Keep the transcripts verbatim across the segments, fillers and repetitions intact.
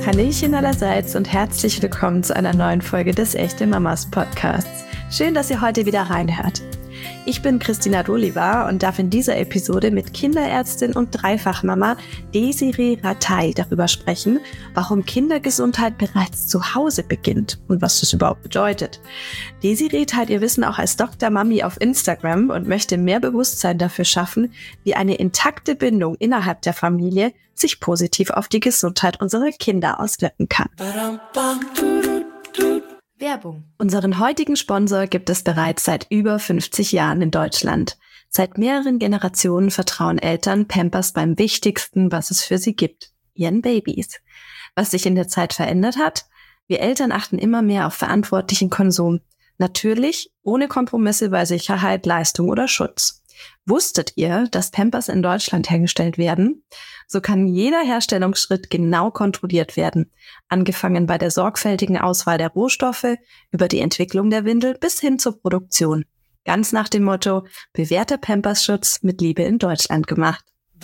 Hallöchen allerseits und herzlich willkommen zu einer neuen Folge des Echte Mamas Podcasts. Schön, dass ihr heute wieder reinhört. Ich bin Christina Doliva und darf in dieser Episode mit Kinderärztin und Dreifachmama Desiree Ratay darüber sprechen, warum Kindergesundheit bereits zu Hause beginnt und was das überhaupt bedeutet. Desiree teilt ihr Wissen auch als Doktor Mami auf Instagram und möchte mehr Bewusstsein dafür schaffen, wie eine intakte Bindung innerhalb der Familie sich positiv auf die Gesundheit unserer Kinder auswirken kann. Werbung. Unseren heutigen Sponsor gibt es bereits seit über fünfzig Jahren in Deutschland. Seit mehreren Generationen vertrauen Eltern Pampers beim Wichtigsten, was es für sie gibt, ihren Babys. Was sich in der Zeit verändert hat? Wir Eltern achten immer mehr auf verantwortlichen Konsum. Natürlich ohne Kompromisse bei Sicherheit, Leistung oder Schutz. Wusstet ihr, dass Pampers in Deutschland hergestellt werden? So kann jeder Herstellungsschritt genau kontrolliert werden, angefangen bei der sorgfältigen Auswahl der Rohstoffe, über die Entwicklung der Windel bis hin zur Produktion. Ganz nach dem Motto, bewährter Pampers-Schutz mit Liebe in Deutschland gemacht.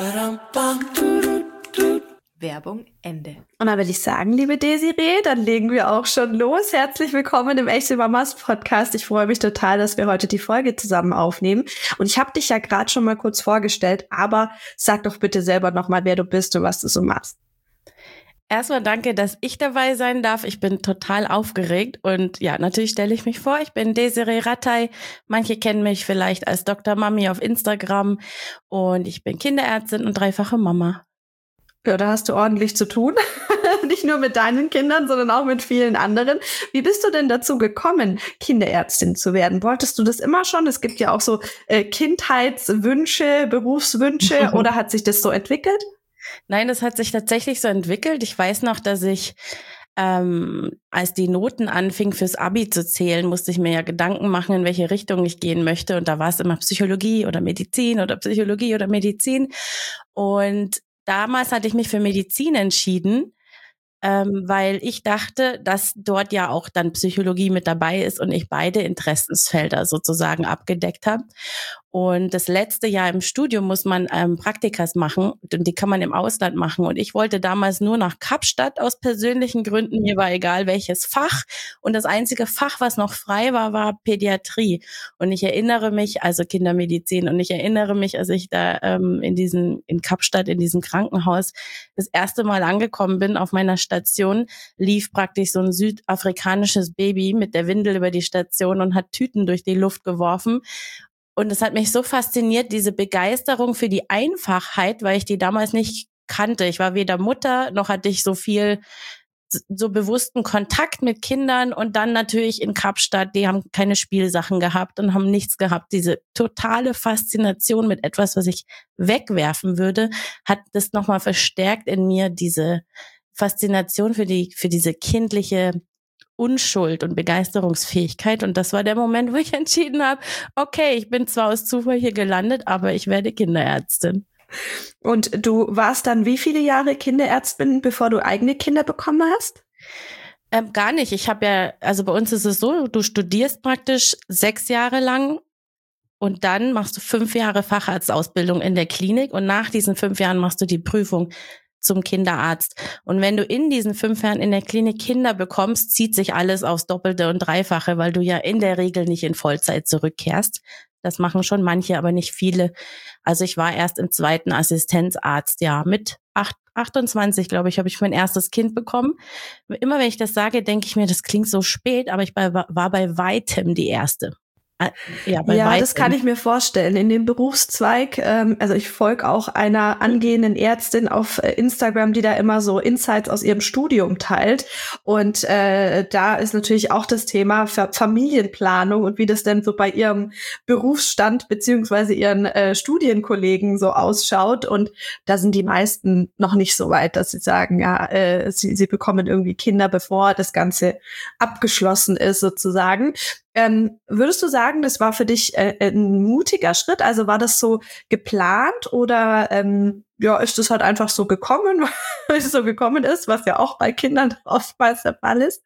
Werbung Ende. Und dann würde ich sagen, liebe Desiree, dann legen wir auch schon los. Herzlich willkommen im Echte Mamas Podcast. Ich freue mich total, dass wir heute die Folge zusammen aufnehmen. Und ich habe dich ja gerade schon mal kurz vorgestellt, aber sag doch bitte selber nochmal, wer du bist und was du so machst. Erstmal danke, dass ich dabei sein darf. Ich bin total aufgeregt und ja, natürlich stelle ich mich vor. Ich bin Desiree Ratay. Manche kennen mich vielleicht als Doktor Mami auf Instagram und ich bin Kinderärztin und dreifache Mama. Ja, da hast du ordentlich zu tun. Nicht nur mit deinen Kindern, sondern auch mit vielen anderen. Wie bist du denn dazu gekommen, Kinderärztin zu werden? Wolltest du das immer schon? Es gibt ja auch so äh, Kindheitswünsche, Berufswünsche. Oder hat sich das so entwickelt? Nein, das hat sich tatsächlich so entwickelt. Ich weiß noch, dass ich, ähm, als die Noten anfing fürs Abi zu zählen, musste ich mir ja Gedanken machen, in welche Richtung ich gehen möchte. Und da war es immer Psychologie oder Medizin oder Psychologie oder Medizin. Und damals hatte ich mich für Medizin entschieden, ähm, weil ich dachte, dass dort ja auch dann Psychologie mit dabei ist und ich beide Interessensfelder sozusagen abgedeckt habe. Und das letzte Jahr im Studium muss man ähm, Praktikas machen und die kann man im Ausland machen. Und ich wollte damals nur nach Kapstadt aus persönlichen Gründen. Mir war egal, welches Fach. Und das einzige Fach, was noch frei war, war Pädiatrie. Und ich erinnere mich, also Kindermedizin, und ich erinnere mich, als ich da ähm, in diesen in Kapstadt, in diesem Krankenhaus das erste Mal angekommen bin auf meiner Station, lief praktisch so ein südafrikanisches Baby mit der Windel über die Station und hat Tüten durch die Luft geworfen. Und es hat mich so fasziniert, diese Begeisterung für die Einfachheit, weil ich die damals nicht kannte. Ich war weder Mutter, noch hatte ich so viel, so bewussten Kontakt mit Kindern. Und dann natürlich in Kapstadt, die haben keine Spielsachen gehabt und haben nichts gehabt. Diese totale Faszination mit etwas, was ich wegwerfen würde, hat das nochmal verstärkt in mir, diese Faszination für die, für diese kindliche Unschuld und Begeisterungsfähigkeit. Und das war der Moment, wo ich entschieden habe, okay, ich bin zwar aus Zufall hier gelandet, aber ich werde Kinderärztin. Und du warst dann wie viele Jahre Kinderärztin, bevor du eigene Kinder bekommen hast? Ähm, gar nicht. Ich habe ja, also bei uns ist es so, du studierst praktisch sechs Jahre lang und dann machst du fünf Jahre Facharztausbildung in der Klinik und nach diesen fünf Jahren machst du die Prüfung zum Kinderarzt. Und wenn du in diesen fünf Jahren in der Klinik Kinder bekommst, zieht sich alles aufs Doppelte und Dreifache, weil du ja in der Regel nicht in Vollzeit zurückkehrst. Das machen schon manche, aber nicht viele. Also ich war erst im zweiten Assistenzarztjahr mit acht, achtundzwanzig, glaube ich, habe ich mein erstes Kind bekommen. Immer wenn ich das sage, denke ich mir, das klingt so spät, aber ich war bei weitem die erste. Ja, bei ja das kann ich mir vorstellen. In dem Berufszweig, ähm, also ich folge auch einer angehenden Ärztin auf Instagram, die da immer so Insights aus ihrem Studium teilt. Und äh, da ist natürlich auch das Thema Familienplanung und wie das denn so bei ihrem Berufsstand beziehungsweise ihren äh, Studienkollegen so ausschaut. Und da sind die meisten noch nicht so weit, dass sie sagen, ja, äh, sie, sie bekommen irgendwie Kinder, bevor das Ganze abgeschlossen ist sozusagen. Ähm, würdest du sagen, das war für dich äh, ein mutiger Schritt? Also war das so geplant oder ähm, ja, ist das halt einfach so gekommen, weil es so gekommen ist, was ja auch bei Kindern oftmals der Fall ist?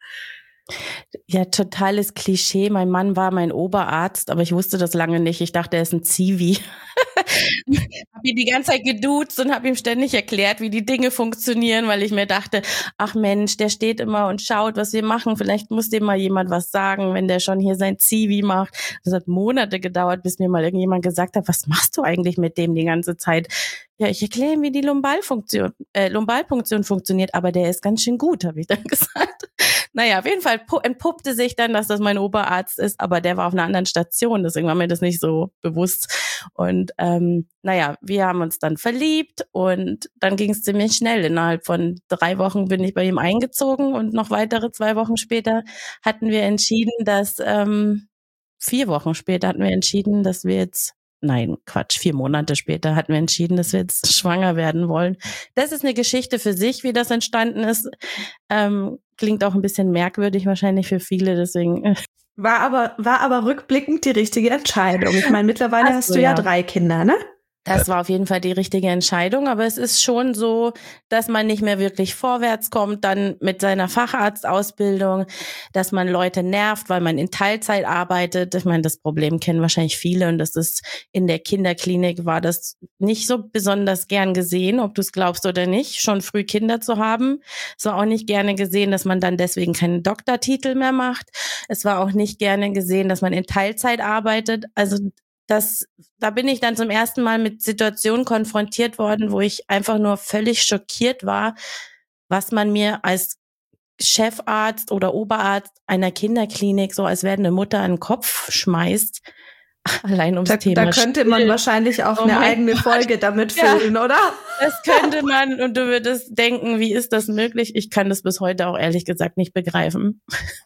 Ja, totales Klischee. Mein Mann war mein Oberarzt, aber ich wusste das lange nicht. Ich dachte, er ist ein Zivi. Habe ihn die ganze Zeit geduzt und habe ihm ständig erklärt, wie die Dinge funktionieren, weil ich mir dachte, ach Mensch, der steht immer und schaut, was wir machen. Vielleicht muss dem mal jemand was sagen, wenn der schon hier sein Zivi macht. Das hat Monate gedauert, bis mir mal irgendjemand gesagt hat, was machst du eigentlich mit dem die ganze Zeit? Ja, ich erkläre ihm, wie die Lumbalfunktion, äh, Lumbalpunktion funktioniert, aber der ist ganz schön gut, habe ich dann gesagt. Naja, auf jeden Fall entpuppte sich dann, dass das mein Oberarzt ist, aber der war auf einer anderen Station, deswegen war mir das nicht so bewusst. Und ähm, naja, wir haben uns dann verliebt und dann ging es ziemlich schnell. Innerhalb von drei Wochen bin ich bei ihm eingezogen und noch weitere zwei Wochen später hatten wir entschieden, dass, ähm, vier Wochen später hatten wir entschieden, dass wir jetzt Nein, Quatsch, vier Monate später hatten wir entschieden, dass wir jetzt schwanger werden wollen. Das ist eine Geschichte für sich, wie das entstanden ist. Ähm, klingt auch ein bisschen merkwürdig wahrscheinlich für viele, deswegen. War aber, war aber rückblickend die richtige Entscheidung. Ich meine, mittlerweile hast, hast du ja, ja drei Kinder, ne? Das war auf jeden Fall die richtige Entscheidung, aber es ist schon so, dass man nicht mehr wirklich vorwärts kommt, dann mit seiner Facharztausbildung, dass man Leute nervt, weil man in Teilzeit arbeitet. Ich meine, das Problem kennen wahrscheinlich viele und das ist in der Kinderklinik war das nicht so besonders gern gesehen, ob du es glaubst oder nicht, schon früh Kinder zu haben. Es war auch nicht gerne gesehen, dass man dann deswegen keinen Doktortitel mehr macht. Es war auch nicht gerne gesehen, dass man in Teilzeit arbeitet. Also Das, da bin ich dann zum ersten Mal mit Situationen konfrontiert worden, wo ich einfach nur völlig schockiert war, was man mir als Chefarzt oder Oberarzt einer Kinderklinik so als werdende Mutter an den Kopf schmeißt. Allein ums da, Thema Da könnte Spiel. Man wahrscheinlich auch oh eine eigene Gott. Folge damit füllen, ja, oder? Das könnte man und du würdest denken, wie ist das möglich? Ich kann das bis heute auch ehrlich gesagt nicht begreifen.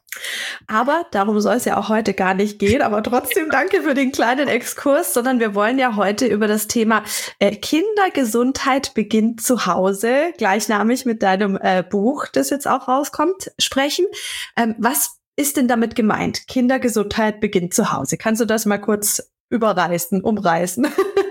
Aber darum soll es ja auch heute gar nicht gehen. Aber trotzdem danke für den kleinen Exkurs, sondern wir wollen ja heute über das Thema äh, Kindergesundheit beginnt zu Hause, gleichnamig mit deinem äh, Buch, das jetzt auch rauskommt, sprechen. Ähm, was ist denn damit gemeint? Kindergesundheit beginnt zu Hause. Kannst du das mal kurz überreißen, umreißen?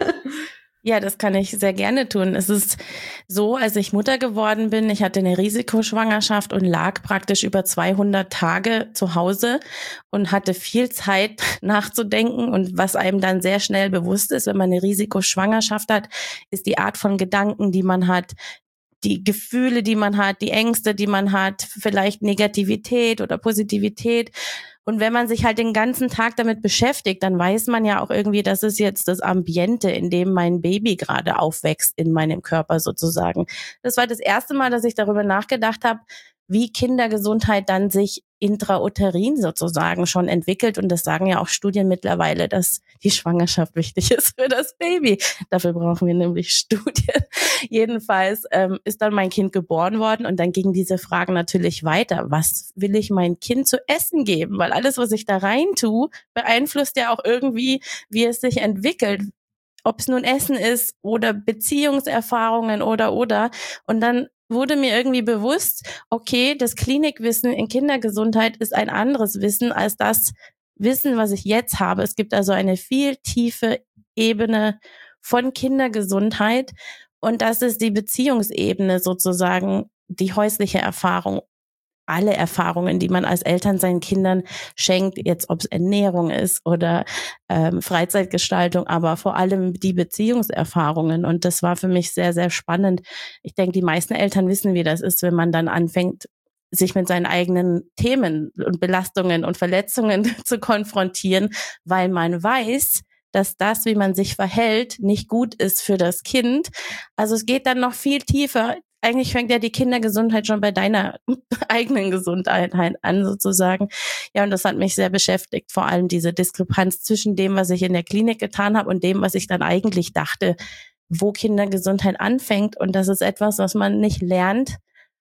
Ja, das kann ich sehr gerne tun. Es ist so, als ich Mutter geworden bin, ich hatte eine Risikoschwangerschaft und lag praktisch über zweihundert Tage zu Hause und hatte viel Zeit nachzudenken. Und was einem dann sehr schnell bewusst ist, wenn man eine Risikoschwangerschaft hat, ist die Art von Gedanken, die man hat, die Gefühle, die man hat, die Ängste, die man hat, vielleicht Negativität oder Positivität. Und wenn man sich halt den ganzen Tag damit beschäftigt, dann weiß man ja auch irgendwie, das ist jetzt das Ambiente, in dem mein Baby gerade aufwächst in meinem Körper sozusagen. Das war das erste Mal, dass ich darüber nachgedacht habe, wie Kindergesundheit dann sich intrauterin sozusagen schon entwickelt. Und das sagen ja auch Studien mittlerweile, dass die Schwangerschaft wichtig ist für das Baby. Dafür brauchen wir nämlich Studien. Jedenfalls ähm, ist dann mein Kind geboren worden und dann gingen diese Fragen natürlich weiter. Was will ich meinem Kind zu essen geben? Weil alles, was ich da rein tue, beeinflusst ja auch irgendwie, wie es sich entwickelt. Ob es nun Essen ist oder Beziehungserfahrungen oder oder. Und dann wurde mir irgendwie bewusst, okay, das Klinikwissen in Kindergesundheit ist ein anderes Wissen als das Wissen, was ich jetzt habe. Es gibt also eine viel tiefe Ebene von Kindergesundheit und das ist die Beziehungsebene sozusagen, die häusliche Erfahrung. Alle Erfahrungen, die man als Eltern seinen Kindern schenkt, jetzt ob es Ernährung ist oder ähm, Freizeitgestaltung, aber vor allem die Beziehungserfahrungen. Und das war für mich sehr, sehr spannend. Ich denke, die meisten Eltern wissen, wie das ist, wenn man dann anfängt, sich mit seinen eigenen Themen und Belastungen und Verletzungen zu konfrontieren, weil man weiß, dass das, wie man sich verhält, nicht gut ist für das Kind. Also es geht dann noch viel tiefer. Eigentlich fängt ja die Kindergesundheit schon bei deiner eigenen Gesundheit an, sozusagen. Ja, und das hat mich sehr beschäftigt, vor allem diese Diskrepanz zwischen dem, was ich in der Klinik getan habe und dem, was ich dann eigentlich dachte, wo Kindergesundheit anfängt. Und das ist etwas, was man nicht lernt,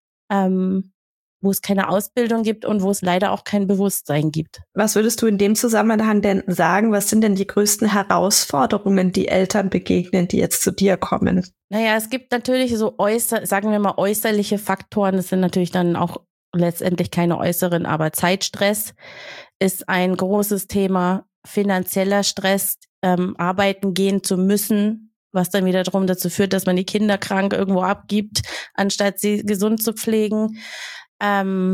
ähm, wo es keine Ausbildung gibt und wo es leider auch kein Bewusstsein gibt. Was würdest du in dem Zusammenhang denn sagen? Was sind denn die größten Herausforderungen, die Eltern begegnen, die jetzt zu dir kommen? Naja, es gibt natürlich so äußer, sagen wir mal äußerliche Faktoren. Das sind natürlich dann auch letztendlich keine äußeren, aber Zeitstress ist ein großes Thema. Finanzieller Stress, ähm, arbeiten gehen zu müssen, was dann wiederum dazu führt, dass man die Kinder krank irgendwo abgibt, anstatt sie gesund zu pflegen. Ähm,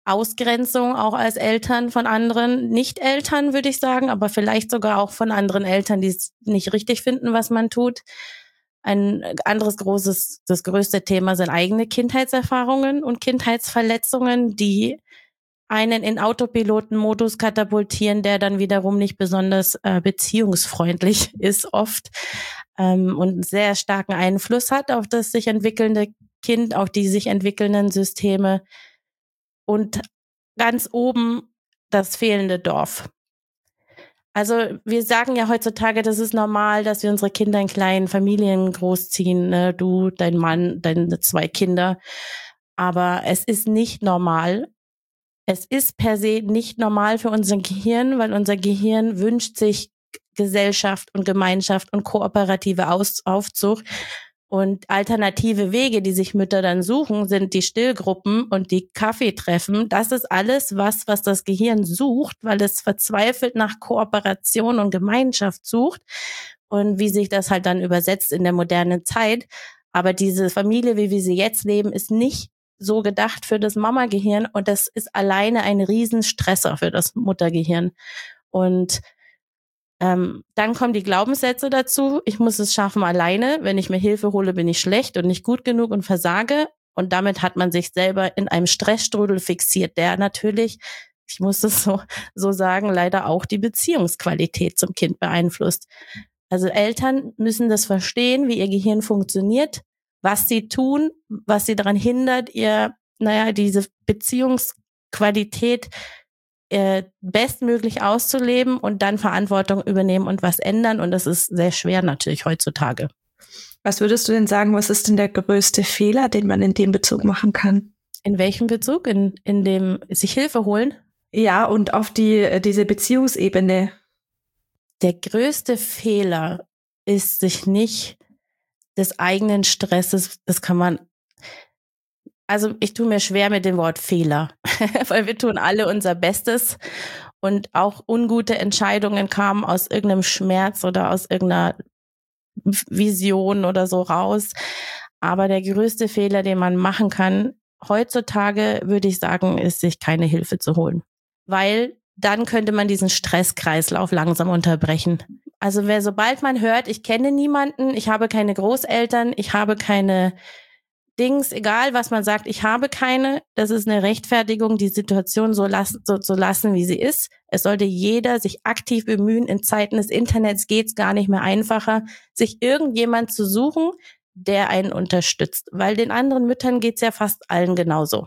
Ausgrenzung auch als Eltern von anderen Nicht-Eltern, würde ich sagen, aber vielleicht sogar auch von anderen Eltern, die es nicht richtig finden, was man tut. Ein anderes großes, das größte Thema sind eigene Kindheitserfahrungen und Kindheitsverletzungen, die einen in Autopiloten-Modus katapultieren, der dann wiederum nicht besonders äh, beziehungsfreundlich ist oft ähm, und einen sehr starken Einfluss hat auf das sich entwickelnde Kind, auf die sich entwickelnden Systeme. Und ganz oben das fehlende Dorf. Also wir sagen ja heutzutage, das ist normal, dass wir unsere Kinder in kleinen Familien großziehen, ne? Du, dein Mann, deine zwei Kinder. Aber es ist nicht normal. Es ist per se nicht normal für unser Gehirn, weil unser Gehirn wünscht sich Gesellschaft und Gemeinschaft und kooperative Aus- Aufzucht. Und alternative Wege, die sich Mütter dann suchen, sind die Stillgruppen und die Kaffeetreffen. Das ist alles was, was das Gehirn sucht, weil es verzweifelt nach Kooperation und Gemeinschaft sucht. Und wie sich das halt dann übersetzt in der modernen Zeit. Aber diese Familie, wie wir sie jetzt leben, ist nicht so gedacht für das Mama-Gehirn. Und das ist alleine ein Riesenstresser für das Muttergehirn. Und Ähm, dann kommen die Glaubenssätze dazu. Ich muss es schaffen alleine. Wenn ich mir Hilfe hole, bin ich schlecht und nicht gut genug und versage. Und damit hat man sich selber in einem Stressstrudel fixiert, der natürlich, ich muss es so, so sagen, leider auch die Beziehungsqualität zum Kind beeinflusst. Also Eltern müssen das verstehen, wie ihr Gehirn funktioniert, was sie tun, was sie daran hindert, ihr, naja, diese Beziehungsqualität bestmöglich auszuleben und dann Verantwortung übernehmen und was ändern. Und das ist sehr schwer natürlich heutzutage. Was würdest du denn sagen, was ist denn der größte Fehler, den man in dem Bezug machen kann? In welchem Bezug? In, in dem sich Hilfe holen? Ja, und auf die diese Beziehungsebene. Der größte Fehler ist, sich nicht des eigenen Stresses, das kann man Also ich tue mir schwer mit dem Wort Fehler, weil wir tun alle unser Bestes und auch ungute Entscheidungen kamen aus irgendeinem Schmerz oder aus irgendeiner Vision oder so raus. Aber der größte Fehler, den man machen kann, heutzutage würde ich sagen, ist, sich keine Hilfe zu holen. Weil dann könnte man diesen Stresskreislauf langsam unterbrechen. Also wer, sobald man hört, ich kenne niemanden, ich habe keine Großeltern, ich habe keine Dings, egal was man sagt, ich habe keine, das ist eine Rechtfertigung, die Situation so, lassen, so zu lassen, wie sie ist. Es sollte jeder sich aktiv bemühen. In Zeiten des Internets geht's gar nicht mehr einfacher, sich irgendjemand zu suchen, der einen unterstützt. Weil den anderen Müttern geht's ja fast allen genauso.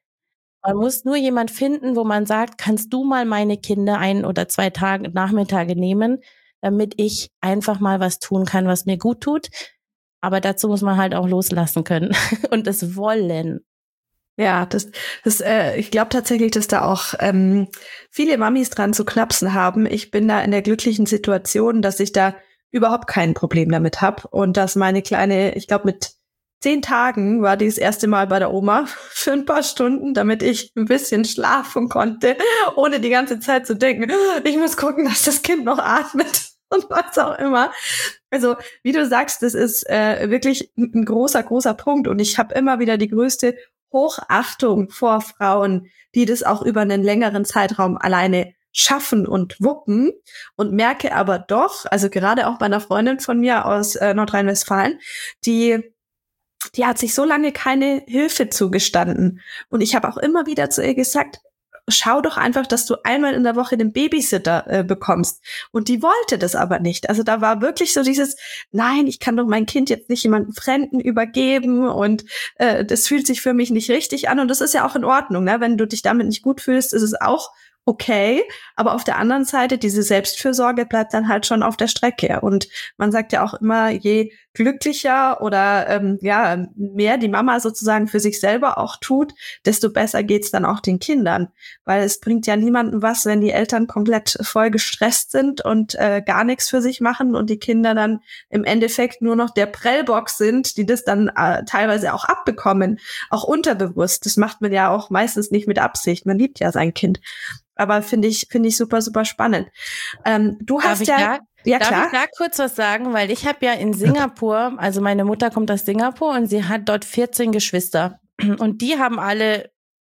Man muss nur jemand finden, wo man sagt, kannst du mal meine Kinder ein oder zwei Tage, Nachmittage nehmen, damit ich einfach mal was tun kann, was mir gut tut. Aber dazu muss man halt auch loslassen können und es wollen. Ja, das, das, äh, ich glaube tatsächlich, dass da auch ähm, viele Mamis dran zu knapsen haben. Ich bin da in der glücklichen Situation, dass ich da überhaupt kein Problem damit habe und dass meine Kleine, ich glaube mit zehn Tagen war die das erste Mal bei der Oma für ein paar Stunden, damit ich ein bisschen schlafen konnte, ohne die ganze Zeit zu denken, ich muss gucken, dass das Kind noch atmet. Und was auch immer. Also, wie du sagst, das ist äh, wirklich ein großer, großer Punkt. Und ich habe immer wieder die größte Hochachtung vor Frauen, die das auch über einen längeren Zeitraum alleine schaffen und wuppen. Und merke aber doch, also gerade auch bei einer Freundin von mir aus äh, Nordrhein-Westfalen, die die hat sich so lange keine Hilfe zugestanden. Und ich habe auch immer wieder zu ihr gesagt, schau doch einfach, dass du einmal in der Woche den Babysitter äh, bekommst. Und die wollte das aber nicht. Also da war wirklich so dieses, nein, ich kann doch mein Kind jetzt nicht jemandem Fremden übergeben und äh, das fühlt sich für mich nicht richtig an. Und das ist ja auch in Ordnung, ne? Wenn du dich damit nicht gut fühlst, ist es auch okay, aber auf der anderen Seite, diese Selbstfürsorge bleibt dann halt schon auf der Strecke. Und man sagt ja auch immer, je glücklicher oder ähm, ja mehr die Mama sozusagen für sich selber auch tut, desto besser geht's dann auch den Kindern. Weil es bringt ja niemandem was, wenn die Eltern komplett voll gestresst sind und äh, gar nichts für sich machen und die Kinder dann im Endeffekt nur noch der Prellbox sind, die das dann äh, teilweise auch abbekommen, auch unterbewusst. Das macht man ja auch meistens nicht mit Absicht. Man liebt ja sein Kind. Aber finde ich, finde ich super, super spannend. Ähm, du Darf hast ich ja, da, ja darf klar. ich da kurz was sagen? Weil ich habe ja in Singapur, also meine Mutter kommt aus Singapur und sie hat dort vierzehn Geschwister. Und die haben alle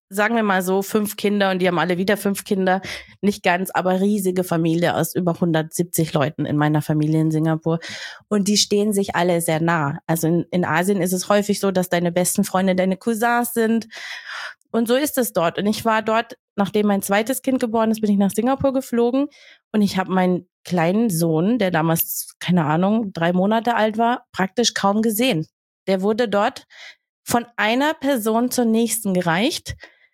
sagen wir mal so, fünf Kinder und die haben alle wieder fünf Kinder. Nicht ganz, aber riesige Familie aus über hundertsiebzig Leuten in meiner Familie in Singapur. Und die stehen sich alle sehr nah. Also in, in Asien ist es häufig so, dass deine besten Freunde deine Cousins sind. Und so ist es dort. Und ich war dort, nachdem mein zweites Kind geboren ist, bin ich nach Singapur geflogen. Und ich habe meinen kleinen Sohn, der damals, keine Ahnung, drei Monate alt war, praktisch kaum gesehen. Der wurde dort von einer Person zur nächsten gereicht.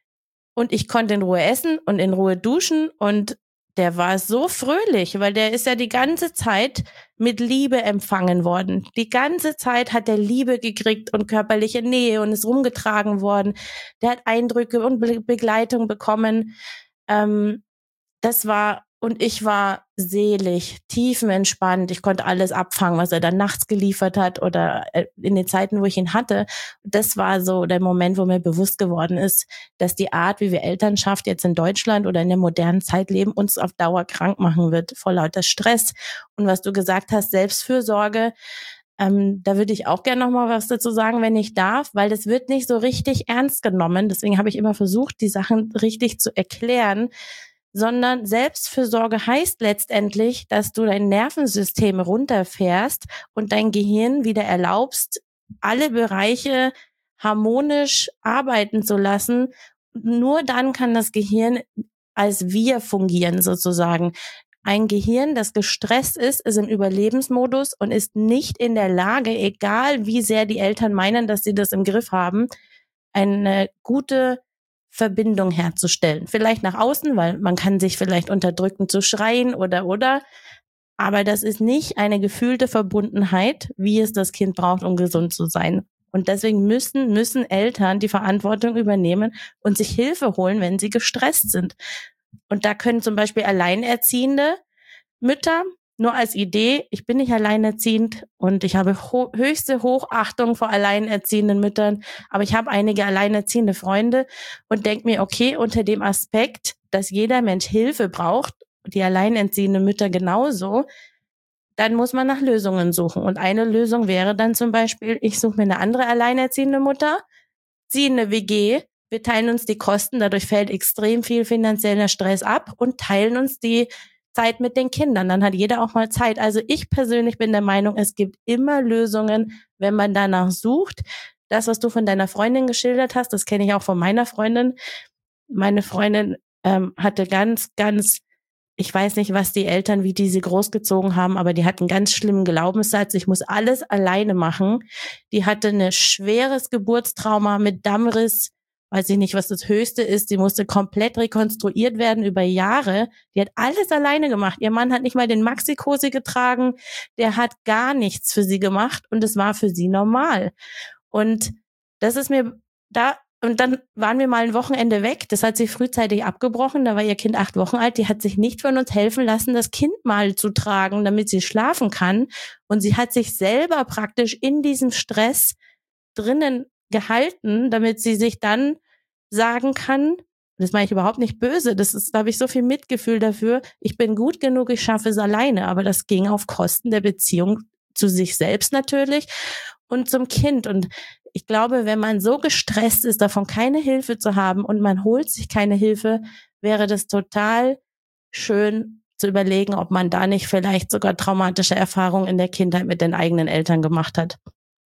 Und ich konnte in Ruhe essen und in Ruhe duschen und der war so fröhlich, weil der ist ja die ganze Zeit mit Liebe empfangen worden. Die ganze Zeit hat er Liebe gekriegt und körperliche Nähe und ist rumgetragen worden. Der hat Eindrücke und Be- Begleitung bekommen. Ähm, das war, und ich war selig, tiefenentspannt. Ich konnte alles abfangen, was er dann nachts geliefert hat oder in den Zeiten, wo ich ihn hatte. Das war so der Moment, wo mir bewusst geworden ist, dass die Art, wie wir Elternschaft jetzt in Deutschland oder in der modernen Zeit leben, uns auf Dauer krank machen wird, vor lauter Stress. Und was du gesagt hast, Selbstfürsorge, ähm, da würde ich auch gerne noch mal was dazu sagen, wenn ich darf, weil das wird nicht so richtig ernst genommen. Deswegen habe ich immer versucht, die Sachen richtig zu erklären, sondern Selbstfürsorge heißt letztendlich, dass du dein Nervensystem runterfährst und dein Gehirn wieder erlaubst, alle Bereiche harmonisch arbeiten zu lassen. Nur dann kann das Gehirn als wir fungieren sozusagen. Ein Gehirn, das gestresst ist, ist im Überlebensmodus und ist nicht in der Lage, egal wie sehr die Eltern meinen, dass sie das im Griff haben, eine gute Verbindung herzustellen. Vielleicht nach außen, weil man kann sich vielleicht unterdrücken zu schreien oder, oder. Aber das ist nicht eine gefühlte Verbundenheit, wie es das Kind braucht, um gesund zu sein. Und deswegen müssen, müssen Eltern die Verantwortung übernehmen und sich Hilfe holen, wenn sie gestresst sind. Und da können zum Beispiel alleinerziehende Mütter, nur als Idee, ich bin nicht alleinerziehend und ich habe ho- höchste Hochachtung vor alleinerziehenden Müttern, aber ich habe einige alleinerziehende Freunde und denke mir, okay, unter dem Aspekt, dass jeder Mensch Hilfe braucht, die alleinerziehende Mütter genauso, dann muss man nach Lösungen suchen. Und eine Lösung wäre dann zum Beispiel, ich suche mir eine andere alleinerziehende Mutter, ziehe eine W G, wir teilen uns die Kosten, dadurch fällt extrem viel finanzieller Stress ab und teilen uns die Zeit mit den Kindern. Dann hat jeder auch mal Zeit. Also ich persönlich bin der Meinung, es gibt immer Lösungen, wenn man danach sucht. Das, was du von deiner Freundin geschildert hast, das kenne ich auch von meiner Freundin. Meine Freundin ähm, hatte ganz, ganz, ich weiß nicht, was die Eltern, wie die sie großgezogen haben, aber die hatten einen ganz schlimmen Glaubenssatz. Ich muss alles alleine machen. Die hatte ein schweres Geburtstrauma mit Dammriss. Weiß ich nicht, was das Höchste ist. Die musste komplett rekonstruiert werden über Jahre. Die hat alles alleine gemacht. Ihr Mann hat nicht mal den Maxi-Cosi getragen. Der hat gar nichts für sie gemacht und es war für sie normal. Und das ist mir da, und dann waren wir mal ein Wochenende weg. Das hat sie frühzeitig abgebrochen. Da war ihr Kind acht Wochen alt. Die hat sich nicht von uns helfen lassen, das Kind mal zu tragen, damit sie schlafen kann. Und sie hat sich selber praktisch in diesem Stress drinnen gehalten, damit sie sich dann sagen kann, das meine ich überhaupt nicht böse, das ist, da habe ich so viel Mitgefühl dafür, ich bin gut genug, ich schaffe es alleine, aber das ging auf Kosten der Beziehung zu sich selbst natürlich und zum Kind. Und ich glaube, wenn man so gestresst ist, davon keine Hilfe zu haben und man holt sich keine Hilfe, wäre das total schön zu überlegen, ob man da nicht vielleicht sogar traumatische Erfahrungen in der Kindheit mit den eigenen Eltern gemacht hat.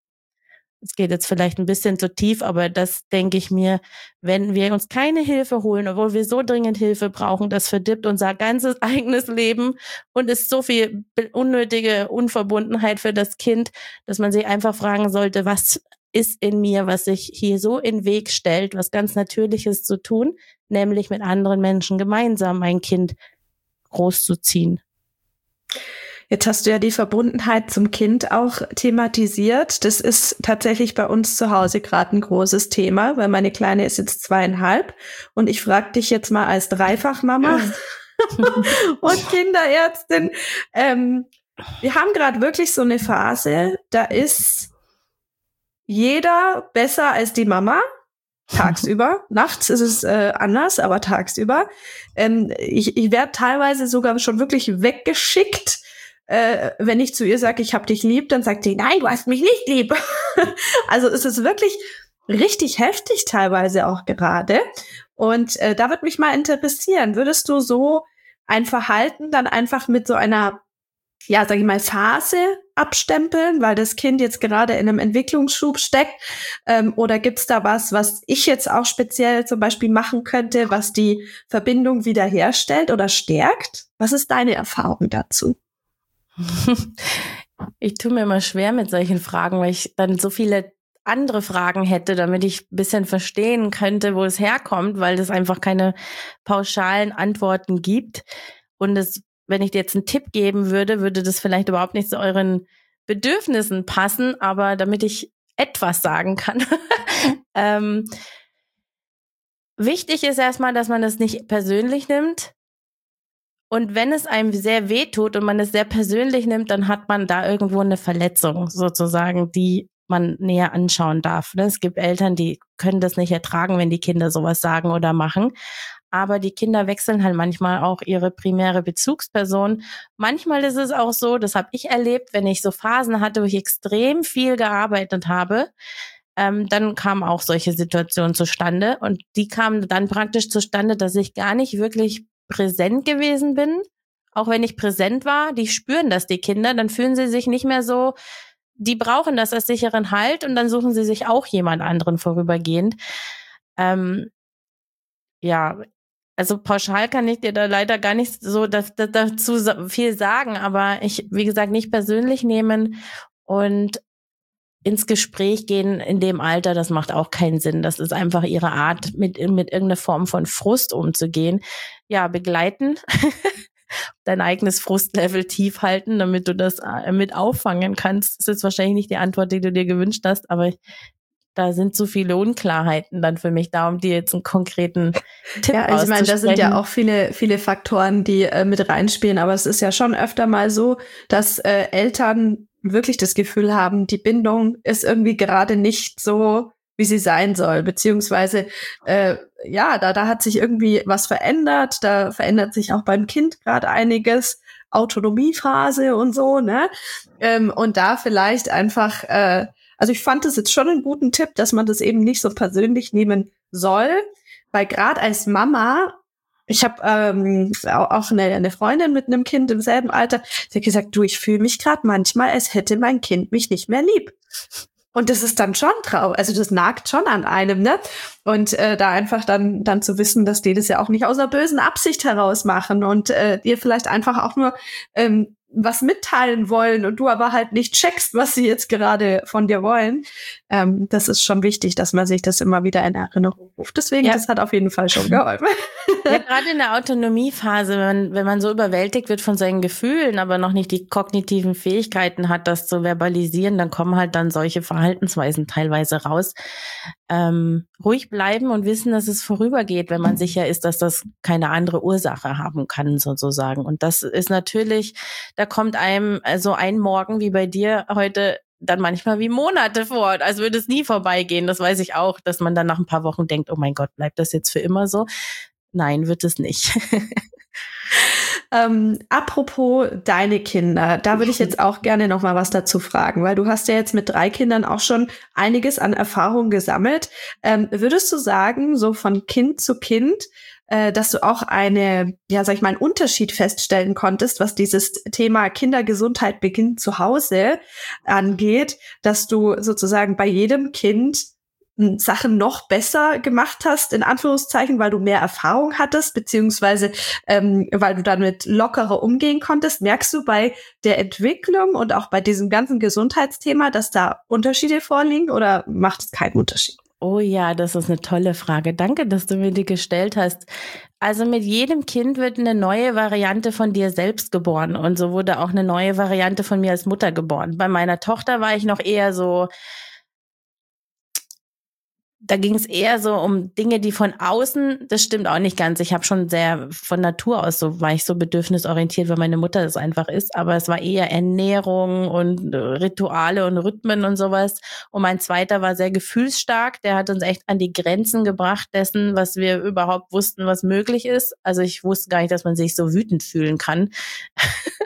Es geht jetzt vielleicht ein bisschen zu tief, aber das denke ich mir, wenn wir uns keine Hilfe holen, obwohl wir so dringend Hilfe brauchen, das verdirbt unser ganzes eigenes Leben und ist so viel unnötige Unverbundenheit für das Kind, dass man sich einfach fragen sollte, was ist in mir, was sich hier so in den Weg stellt, was ganz Natürliches zu tun, nämlich mit anderen Menschen gemeinsam ein Kind großzuziehen. Jetzt hast du ja die Verbundenheit zum Kind auch thematisiert. Das ist tatsächlich bei uns zu Hause gerade ein großes Thema, weil meine Kleine ist jetzt zweieinhalb und ich frage dich jetzt mal als Dreifachmama und Kinderärztin. Ähm, wir haben gerade wirklich so eine Phase, da ist jeder besser als die Mama. Tagsüber. Nachts ist es äh, anders, aber tagsüber. Ähm, ich ich werde teilweise sogar schon wirklich weggeschickt. Äh, wenn ich zu ihr sage, ich hab dich lieb, dann sagt sie, nein, du hast mich nicht lieb. Also es ist wirklich richtig heftig teilweise auch gerade. Und äh, da würde mich mal interessieren, würdest du so ein Verhalten dann einfach mit so einer, ja, sag ich mal, Phase abstempeln, weil das Kind jetzt gerade in einem Entwicklungsschub steckt? Ähm, oder gibt's da was, was ich jetzt auch speziell zum Beispiel machen könnte, was die Verbindung wiederherstellt oder stärkt? Was ist deine Erfahrung dazu? Ich tue mir immer schwer mit solchen Fragen, weil ich dann so viele andere Fragen hätte, damit ich ein bisschen verstehen könnte, wo es herkommt, weil es einfach keine pauschalen Antworten gibt. Und es, wenn ich dir jetzt einen Tipp geben würde, würde das vielleicht überhaupt nicht zu euren Bedürfnissen passen, aber damit ich etwas sagen kann. ähm, wichtig ist erstmal, dass man das nicht persönlich nimmt. Und wenn es einem sehr weh tut und man es sehr persönlich nimmt, dann hat man da irgendwo eine Verletzung sozusagen, die man näher anschauen darf. Es gibt Eltern, die können das nicht ertragen, wenn die Kinder sowas sagen oder machen. Aber die Kinder wechseln halt manchmal auch ihre primäre Bezugsperson. Manchmal ist es auch so, das habe ich erlebt, wenn ich so Phasen hatte, wo ich extrem viel gearbeitet habe, ähm, dann kamen auch solche Situationen zustande. Und die kamen dann praktisch zustande, dass ich gar nicht wirklich präsent gewesen bin. Auch wenn ich präsent war, die spüren das, die Kinder, dann fühlen sie sich nicht mehr so, die brauchen das als sicheren Halt und dann suchen sie sich auch jemand anderen vorübergehend. Ähm, ja, also pauschal kann ich dir da leider gar nicht so das, das, dazu viel sagen, aber ich, wie gesagt, nicht persönlich nehmen und ins Gespräch gehen in dem Alter, das macht auch keinen Sinn. Das ist einfach ihre Art, mit, mit irgendeiner Form von Frust umzugehen. Ja, begleiten, dein eigenes Frustlevel tief halten, damit du das mit auffangen kannst. Das ist wahrscheinlich nicht die Antwort, die du dir gewünscht hast, aber da sind so viele Unklarheiten dann für mich da, um dir jetzt einen konkreten Tipp ja, also ich meine, da sind ja auch viele, viele Faktoren, die äh, mit reinspielen, aber es ist ja schon öfter mal so, dass äh, Eltern wirklich das Gefühl haben, die Bindung ist irgendwie gerade nicht so, wie sie sein soll, beziehungsweise äh, ja, da da hat sich irgendwie was verändert, da verändert sich auch beim Kind gerade einiges, Autonomiephase und so, ne? Ähm, und da vielleicht einfach, äh, also ich fand das jetzt schon einen guten Tipp, dass man das eben nicht so persönlich nehmen soll, weil gerade als Mama, ich habe ähm, auch eine, eine Freundin mit einem Kind im selben Alter, die hat gesagt, du, ich fühle mich gerade manchmal, als hätte mein Kind mich nicht mehr lieb. Und das ist dann schon traurig, also das nagt schon an einem, ne? Und äh, da einfach dann dann zu wissen, dass die das ja auch nicht aus einer bösen Absicht heraus machen und äh, dir vielleicht einfach auch nur ähm, was mitteilen wollen und du aber halt nicht checkst, was sie jetzt gerade von dir wollen. Ähm, das ist schon wichtig, dass man sich das immer wieder in Erinnerung ruft. Deswegen, ja. Das hat auf jeden Fall schon geholfen. Ja, gerade in der Autonomiephase, wenn man, wenn man so überwältigt wird von seinen Gefühlen, aber noch nicht die kognitiven Fähigkeiten hat, das zu verbalisieren, dann kommen halt dann solche Verhaltensweisen teilweise raus. Ähm, ruhig bleiben und wissen, dass es vorübergeht, wenn man sicher ist, dass das keine andere Ursache haben kann, sozusagen. Und das ist natürlich, da kommt einem so ein Morgen wie bei dir heute dann manchmal wie Monate vor, als würde es nie vorbeigehen. Das weiß ich auch, dass man dann nach ein paar Wochen denkt, oh mein Gott, bleibt das jetzt für immer so? Nein, wird es nicht. Ähm, apropos deine Kinder, da würde ich jetzt auch gerne noch mal was dazu fragen, weil du hast ja jetzt mit drei Kindern auch schon einiges an Erfahrung gesammelt. Ähm, würdest du sagen, so von Kind zu Kind, äh, dass du auch eine, ja, sag ich mal, einen Unterschied feststellen konntest, was dieses Thema Kindergesundheit beginnt zu Hause angeht, dass du sozusagen bei jedem Kind Sachen noch besser gemacht hast, in Anführungszeichen, weil du mehr Erfahrung hattest, beziehungsweise ähm, weil du damit lockerer umgehen konntest? Merkst du bei der Entwicklung und auch bei diesem ganzen Gesundheitsthema, dass da Unterschiede vorliegen oder macht es keinen Unterschied? Oh ja, das ist eine tolle Frage. Danke, dass du mir die gestellt hast. Also mit jedem Kind wird eine neue Variante von dir selbst geboren und so wurde auch eine neue Variante von mir als Mutter geboren. Bei meiner Tochter war ich noch eher so, da ging es eher so um Dinge, die von außen, das stimmt auch nicht ganz. Ich habe schon sehr von Natur aus so, war ich so bedürfnisorientiert, weil meine Mutter das einfach ist. Aber es war eher Ernährung und Rituale und Rhythmen und sowas. Und mein zweiter war sehr gefühlsstark. Der hat uns echt an die Grenzen gebracht dessen, was wir überhaupt wussten, was möglich ist. Also ich wusste gar nicht, dass man sich so wütend fühlen kann.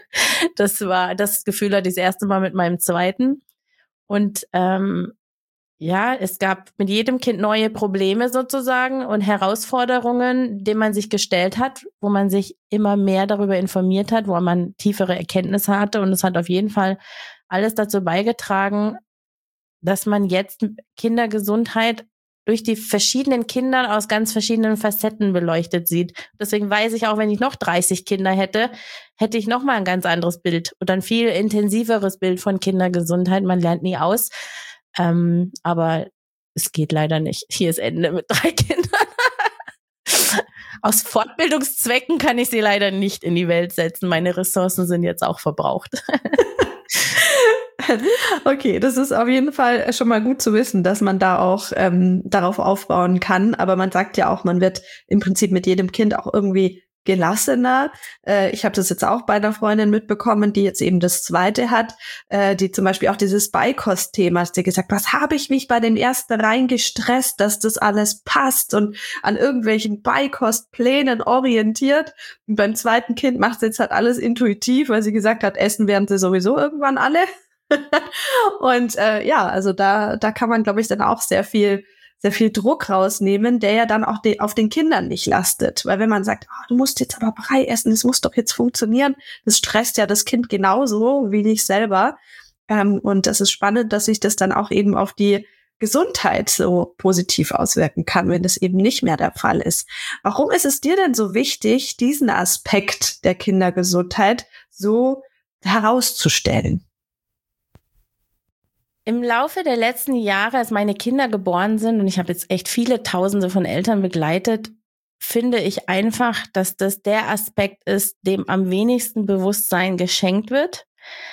Das war, das Gefühl hatte ich das erste Mal mit meinem zweiten. Und ähm, Ja, es gab mit jedem Kind neue Probleme sozusagen und Herausforderungen, denen man sich gestellt hat, wo man sich immer mehr darüber informiert hat, wo man tiefere Erkenntnisse hatte. Und es hat auf jeden Fall alles dazu beigetragen, dass man jetzt Kindergesundheit durch die verschiedenen Kinder aus ganz verschiedenen Facetten beleuchtet sieht. Deswegen weiß ich auch, wenn ich noch dreißig Kinder hätte, hätte ich noch mal ein ganz anderes Bild oder ein viel intensiveres Bild von Kindergesundheit. Man lernt nie aus. Ähm, aber es geht leider nicht. Hier ist Ende mit drei Kindern. Aus Fortbildungszwecken kann ich sie leider nicht in die Welt setzen. Meine Ressourcen sind jetzt auch verbraucht. Okay, das ist auf jeden Fall schon mal gut zu wissen, dass man da auch ähm, darauf aufbauen kann. Aber man sagt ja auch, man wird im Prinzip mit jedem Kind auch irgendwie gelassener. Äh, ich habe das jetzt auch bei einer Freundin mitbekommen, die jetzt eben das zweite hat, äh, die zum Beispiel auch dieses Beikost-Thema, hast du gesagt, was habe ich mich bei den ersten reingestresst, dass das alles passt und an irgendwelchen Beikostplänen orientiert. Und beim zweiten Kind macht sie jetzt halt alles intuitiv, weil sie gesagt hat, essen werden sie sowieso irgendwann alle. Und äh, ja, also da da kann man, glaube ich, dann auch sehr viel sehr viel Druck rausnehmen, der ja dann auch de- auf den Kindern nicht lastet. Weil wenn man sagt, oh, du musst jetzt aber Brei essen, das muss doch jetzt funktionieren, das stresst ja das Kind genauso wie dich selber. Ähm, und das ist spannend, dass sich das dann auch eben auf die Gesundheit so positiv auswirken kann, wenn das eben nicht mehr der Fall ist. Warum ist es dir denn so wichtig, diesen Aspekt der Kindergesundheit so herauszustellen? Im Laufe der letzten Jahre, als meine Kinder geboren sind, und ich habe jetzt echt viele Tausende von Eltern begleitet, finde ich einfach, dass das der Aspekt ist, dem am wenigsten Bewusstsein geschenkt wird.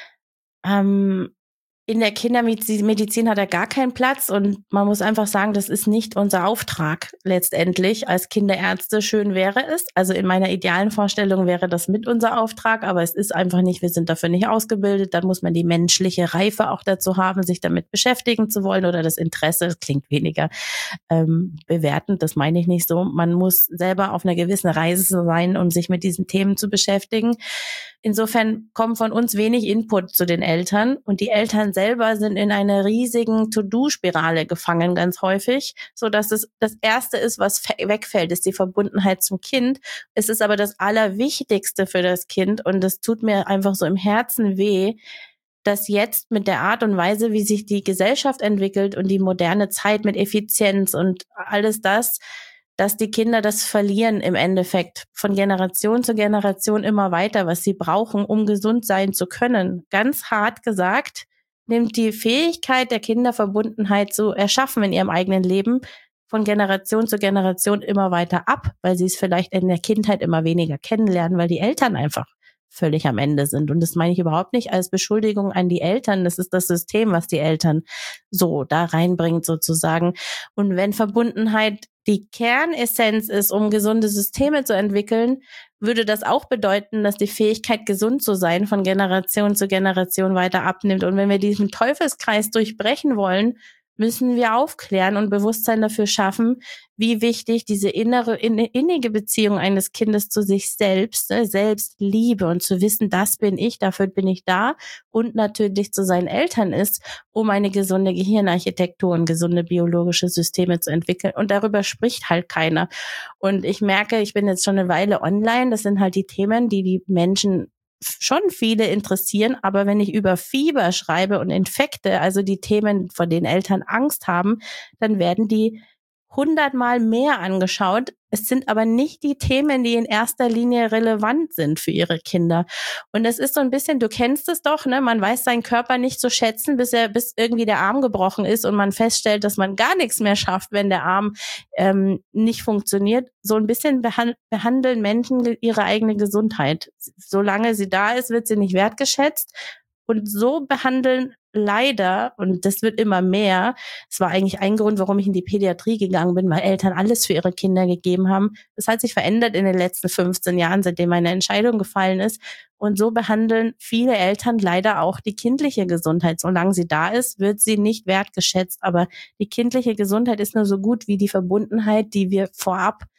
Ähm, in der Kindermedizin hat er gar keinen Platz und man muss einfach sagen, das ist nicht unser Auftrag letztendlich als Kinderärzte. Schön wäre es. Also in meiner idealen Vorstellung wäre das mit unser Auftrag, aber es ist einfach nicht, wir sind dafür nicht ausgebildet. Dann muss man die menschliche Reife auch dazu haben, sich damit beschäftigen zu wollen oder das Interesse, das klingt weniger ähm, bewertend, das meine ich nicht so. Man muss selber auf einer gewissen Reise sein, um sich mit diesen Themen zu beschäftigen. Insofern kommt von uns wenig Input zu den Eltern und die Eltern selber sind in einer riesigen To-Do-Spirale gefangen ganz häufig, so dass es das Erste ist, was wegfällt, ist die Verbundenheit zum Kind. Es ist aber das Allerwichtigste für das Kind und es tut mir einfach so im Herzen weh, dass jetzt mit der Art und Weise, wie sich die Gesellschaft entwickelt und die moderne Zeit mit Effizienz und alles das, dass die Kinder das verlieren im Endeffekt von Generation zu Generation immer weiter, was sie brauchen, um gesund sein zu können. Ganz hart gesagt, nimmt die Fähigkeit der Kinderverbundenheit zu erschaffen in ihrem eigenen Leben von Generation zu Generation immer weiter ab, weil sie es vielleicht in der Kindheit immer weniger kennenlernen, weil die Eltern einfach völlig am Ende sind. Und das meine ich überhaupt nicht als Beschuldigung an die Eltern. Das ist das System, was die Eltern so da reinbringt sozusagen. Und wenn Verbundenheit die Kernessenz ist, um gesunde Systeme zu entwickeln, würde das auch bedeuten, dass die Fähigkeit, gesund zu sein, von Generation zu Generation weiter abnimmt. Und wenn wir diesen Teufelskreis durchbrechen wollen, müssen wir aufklären und Bewusstsein dafür schaffen, wie wichtig diese innere, innige Beziehung eines Kindes zu sich selbst, ne, Selbstliebe und zu wissen, das bin ich, dafür bin ich da und natürlich zu seinen Eltern ist, um eine gesunde Gehirnarchitektur und gesunde biologische Systeme zu entwickeln. Und darüber spricht halt keiner. Und ich merke, ich bin jetzt schon eine Weile online, das sind halt die Themen, die die Menschen schon viele interessieren, aber wenn ich über Fieber schreibe und Infekte, also die Themen, vor denen Eltern Angst haben, dann werden die hundertmal mehr angeschaut. Es sind aber nicht die Themen, die in erster Linie relevant sind für ihre Kinder. Und es ist so ein bisschen, du kennst es doch, ne? Man weiß seinen Körper nicht zu schätzen, bis er, bis irgendwie der Arm gebrochen ist und man feststellt, dass man gar nichts mehr schafft, wenn der Arm ähm, nicht funktioniert. So ein bisschen behand- behandeln Menschen ihre eigene Gesundheit. Solange sie da ist, wird sie nicht wertgeschätzt. Und so behandeln leider, und das wird immer mehr, es war eigentlich ein Grund, warum ich in die Pädiatrie gegangen bin, weil Eltern alles für ihre Kinder gegeben haben. Das hat sich verändert in den letzten fünfzehn Jahren, seitdem meine Entscheidung gefallen ist. Und so behandeln viele Eltern leider auch die kindliche Gesundheit. Solange sie da ist, wird sie nicht wertgeschätzt. Aber die kindliche Gesundheit ist nur so gut wie die Verbundenheit, die wir vorab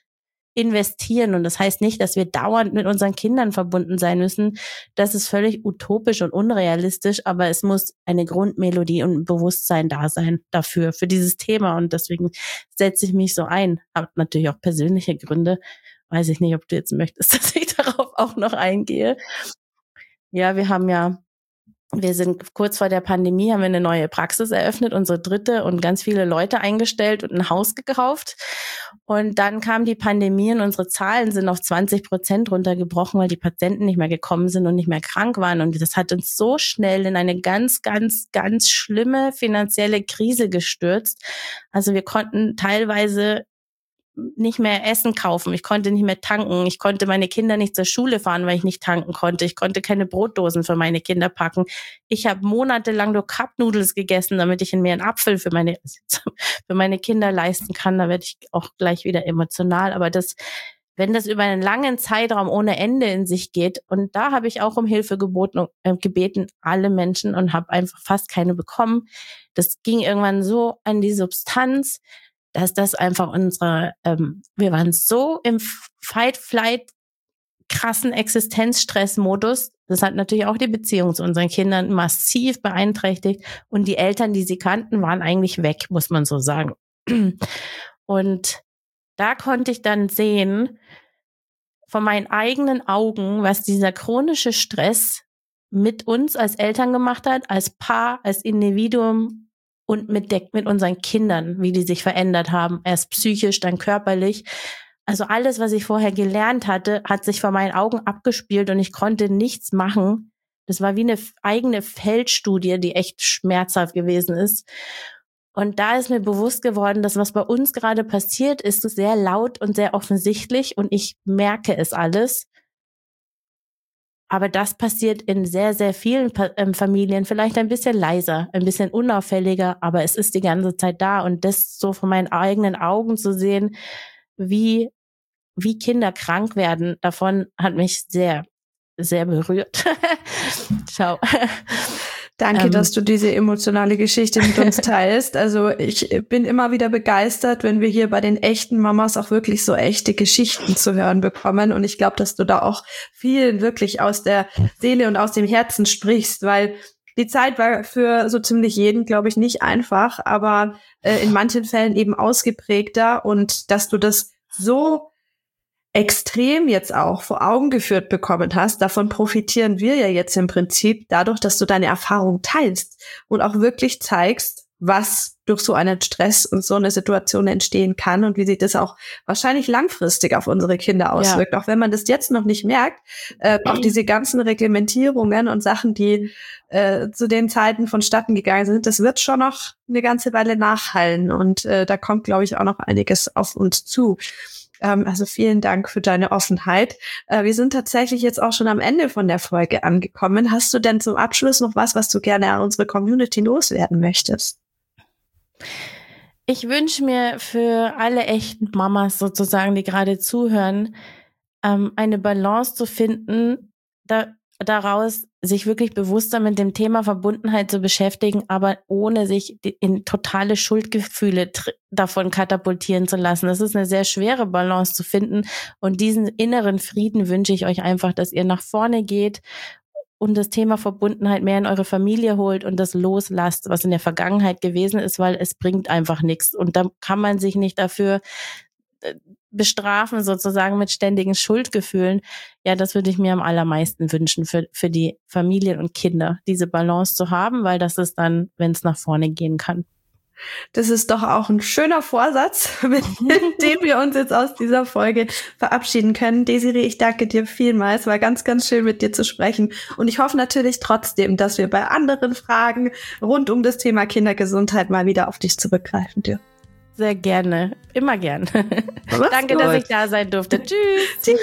investieren. Und das heißt nicht, dass wir dauernd mit unseren Kindern verbunden sein müssen. Das ist völlig utopisch und unrealistisch, aber es muss eine Grundmelodie und ein Bewusstsein da sein dafür, für dieses Thema. Und deswegen setze ich mich so ein. Hat natürlich auch persönliche Gründe. Weiß ich nicht, ob du jetzt möchtest, dass ich darauf auch noch eingehe. Ja, wir haben ja Wir sind kurz vor der Pandemie, haben wir eine neue Praxis eröffnet, unsere dritte, und ganz viele Leute eingestellt und ein Haus gekauft. Und dann kam die Pandemie und unsere Zahlen sind auf zwanzig Prozent runtergebrochen, weil die Patienten nicht mehr gekommen sind und nicht mehr krank waren. Und das hat uns so schnell in eine ganz, ganz, ganz schlimme finanzielle Krise gestürzt. Also wir konnten teilweise nicht mehr Essen kaufen, ich konnte nicht mehr tanken, ich konnte meine Kinder nicht zur Schule fahren, weil ich nicht tanken konnte, ich konnte keine Brotdosen für meine Kinder packen. Ich habe monatelang nur Cup-Noodles gegessen, damit ich mir einen Apfel für meine für meine Kinder leisten kann. Da werde ich auch gleich wieder emotional, aber das, wenn das über einen langen Zeitraum ohne Ende in sich geht, und da habe ich auch um Hilfe geboten, äh, gebeten, alle Menschen, und habe einfach fast keine bekommen. Das ging irgendwann so an die Substanz, dass das einfach unsere, ähm, wir waren so im Fight-Flight krassen Existenzstressmodus. Das hat natürlich auch die Beziehung zu unseren Kindern massiv beeinträchtigt, und die Eltern, die sie kannten, waren eigentlich weg, muss man so sagen. Und da konnte ich dann sehen, von meinen eigenen Augen, was dieser chronische Stress mit uns als Eltern gemacht hat, als Paar, als Individuum, und mit, der, mit unseren Kindern, wie die sich verändert haben, erst psychisch, dann körperlich. Also alles, was ich vorher gelernt hatte, hat sich vor meinen Augen abgespielt und ich konnte nichts machen. Das war wie eine eigene Feldstudie, die echt schmerzhaft gewesen ist. Und da ist mir bewusst geworden, dass was bei uns gerade passiert, ist sehr laut und sehr offensichtlich und ich merke es alles. Aber das passiert in sehr, sehr vielen pa- ähm, Familien, vielleicht ein bisschen leiser, ein bisschen unauffälliger, aber es ist die ganze Zeit da. Und das so von meinen eigenen Augen zu sehen, wie, wie Kinder krank werden, davon hat mich sehr, sehr berührt. Ciao. Danke, ähm, dass du diese emotionale Geschichte mit uns teilst. Also ich bin immer wieder begeistert, wenn wir hier bei den echten Mamas auch wirklich so echte Geschichten zu hören bekommen. Und ich glaube, dass du da auch vielen wirklich aus der Seele und aus dem Herzen sprichst, weil die Zeit war für so ziemlich jeden, glaube ich, nicht einfach, aber äh, in manchen Fällen eben ausgeprägter. Und dass du das so extrem jetzt auch vor Augen geführt bekommen hast, davon profitieren wir ja jetzt im Prinzip dadurch, dass du deine Erfahrung teilst und auch wirklich zeigst, was durch so einen Stress und so eine Situation entstehen kann und wie sich das auch wahrscheinlich langfristig auf unsere Kinder auswirkt. Ja. Auch wenn man das jetzt noch nicht merkt, äh, auch diese ganzen Reglementierungen und Sachen, die äh, zu den Zeiten vonstatten gegangen sind, das wird schon noch eine ganze Weile nachhallen und äh, da kommt, glaube ich, auch noch einiges auf uns zu. Also vielen Dank für deine Offenheit. Wir sind tatsächlich jetzt auch schon am Ende von der Folge angekommen. Hast du denn zum Abschluss noch was, was du gerne an unsere Community loswerden möchtest? Ich wünsche mir für alle echten Mamas sozusagen, die gerade zuhören, eine Balance zu finden, da, daraus sich wirklich bewusster mit dem Thema Verbundenheit zu beschäftigen, aber ohne sich in totale Schuldgefühle tr- davon katapultieren zu lassen. Das ist eine sehr schwere Balance zu finden und diesen inneren Frieden wünsche ich euch einfach, dass ihr nach vorne geht und das Thema Verbundenheit mehr in eure Familie holt und das loslasst, was in der Vergangenheit gewesen ist, weil es bringt einfach nichts und da kann man sich nicht dafür bestrafen, sozusagen mit ständigen Schuldgefühlen. Ja, das würde ich mir am allermeisten wünschen für, für die Familien und Kinder, diese Balance zu haben, weil das ist dann, wenn es nach vorne gehen kann. Das ist doch auch ein schöner Vorsatz, mit dem wir uns jetzt aus dieser Folge verabschieden können. Desiree, ich danke dir vielmals. War ganz, ganz schön, mit dir zu sprechen. Und ich hoffe natürlich trotzdem, dass wir bei anderen Fragen rund um das Thema Kindergesundheit mal wieder auf dich zurückgreifen dürfen. Sehr gerne. Immer gern. Danke, gut. Dass ich da sein durfte. Tschüss. Tschüss.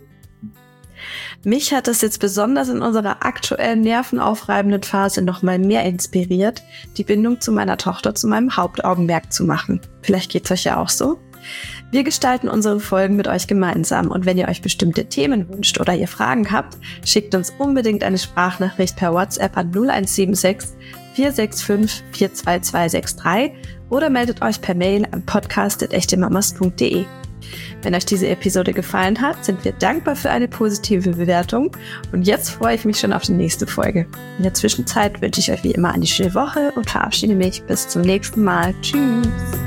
Mich hat das jetzt besonders in unserer aktuellen nervenaufreibenden Phase noch mal mehr inspiriert, die Bindung zu meiner Tochter zu meinem Hauptaugenmerk zu machen. Vielleicht geht's euch ja auch so. Wir gestalten unsere Folgen mit euch gemeinsam und wenn ihr euch bestimmte Themen wünscht oder ihr Fragen habt, schickt uns unbedingt eine Sprachnachricht per WhatsApp an null eins sieben sechs, vier sechs fünf, vier zwei zwei sechs drei oder meldet euch per Mail an podcast at echte mamas punkt de. Wenn euch diese Episode gefallen hat, sind wir dankbar für eine positive Bewertung. Und jetzt freue ich mich schon auf die nächste Folge. In der Zwischenzeit wünsche ich euch wie immer eine schöne Woche und verabschiede mich bis zum nächsten Mal. Tschüss!